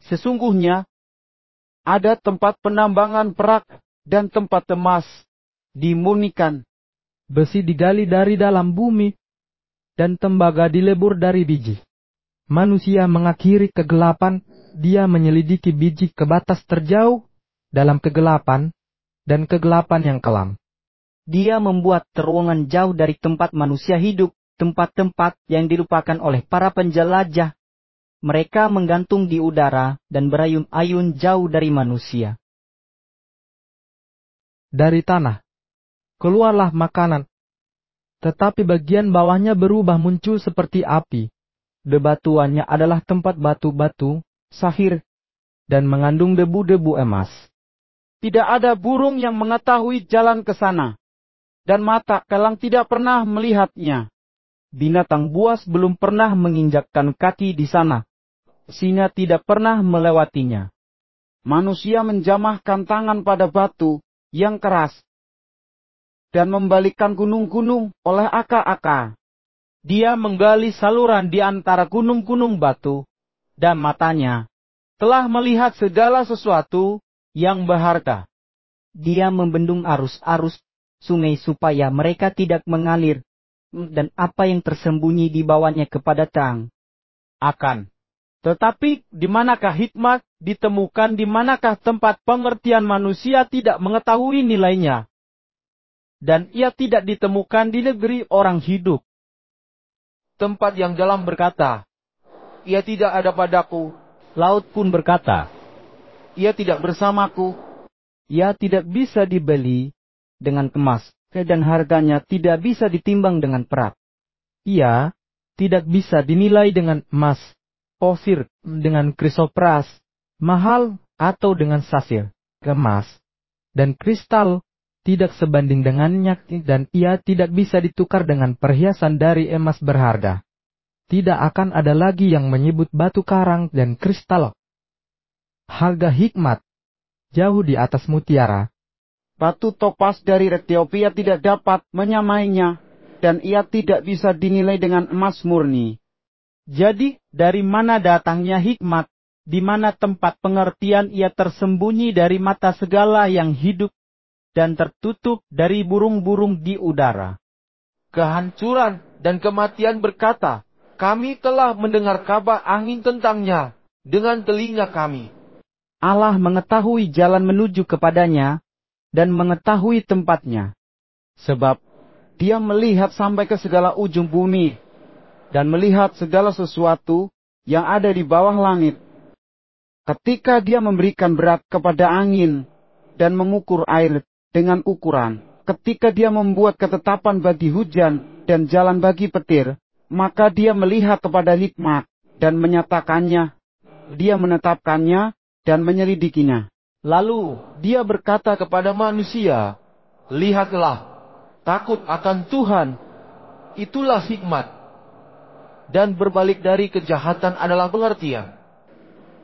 Sesungguhnya, ada tempat penambangan perak dan tempat emas dimurnikan. Besi digali dari dalam bumi, dan tembaga dilebur dari biji. Manusia mengakhiri kegelapan, dia menyelidiki biji ke batas terjauh, dalam kegelapan, dan kegelapan yang kelam. Dia membuat terowongan jauh dari tempat manusia hidup, tempat-tempat yang dilupakan oleh para penjelajah. Mereka menggantung di udara dan berayun-ayun jauh dari manusia. Dari tanah keluarlah makanan, tetapi bagian bawahnya berubah muncul seperti api. Bebatuannya adalah tempat batu-batu, safir, dan mengandung debu-debu emas. Tidak ada burung yang mengetahui jalan ke sana, dan mata kelang tidak pernah melihatnya. Binatang buas belum pernah menginjakkan kaki di sana, singa tidak pernah melewatinya. Manusia menjamahkan tangan pada batu yang keras, dan membalikkan gunung-gunung oleh aka-aka. Dia menggali saluran di antara gunung-gunung batu, dan matanya telah melihat segala sesuatu yang berharga. Dia membendung arus-arus sungai supaya mereka tidak mengalir, dan apa yang tersembunyi di bawahnya kepada terang. Tetapi di manakah hikmat ditemukan, di manakah tempat pengertian manusia tidak mengetahui nilainya? Dan ia tidak ditemukan di negeri orang hidup. Tempat yang dalam berkata, ia tidak ada padaku. Laut pun berkata, ia tidak bersamaku. ia tidak bisa dibeli dengan emas, dan harganya tidak bisa ditimbang dengan perak. Ia tidak bisa dinilai dengan emas, ofir, dengan krisopras, mahal, atau dengan safir, emas, dan kristal, tidak sebanding dengannya, dan ia tidak bisa ditukar dengan perhiasan dari emas berharga. Tidak akan ada lagi yang menyebut batu karang dan kristal. Harga hikmat jauh di atas mutiara. Batu topas dari Ethiopia tidak dapat menyamainya, dan ia tidak bisa dinilai dengan emas murni. Jadi, dari mana datangnya hikmat, di mana tempat pengertian ia tersembunyi dari mata segala yang hidup, dan tertutup dari burung-burung di udara. Kehancuran dan kematian berkata, kami telah mendengar kabar angin tentangnya dengan telinga kami. Allah mengetahui jalan menuju kepadanya, dan mengetahui tempatnya. Sebab dia melihat sampai ke segala ujung bumi, dan melihat segala sesuatu yang ada di bawah langit. Ketika dia memberikan berat kepada angin, dan mengukur air dengan ukuran, ketika dia membuat ketetapan bagi hujan, dan jalan bagi petir, maka dia melihat kepada hikmat, dan menyatakannya. Dia menetapkannya, dan menyelidikinya. Lalu dia berkata kepada manusia, lihatlah, takut akan Tuhan, itulah hikmat. Dan berbalik dari kejahatan adalah pengertian.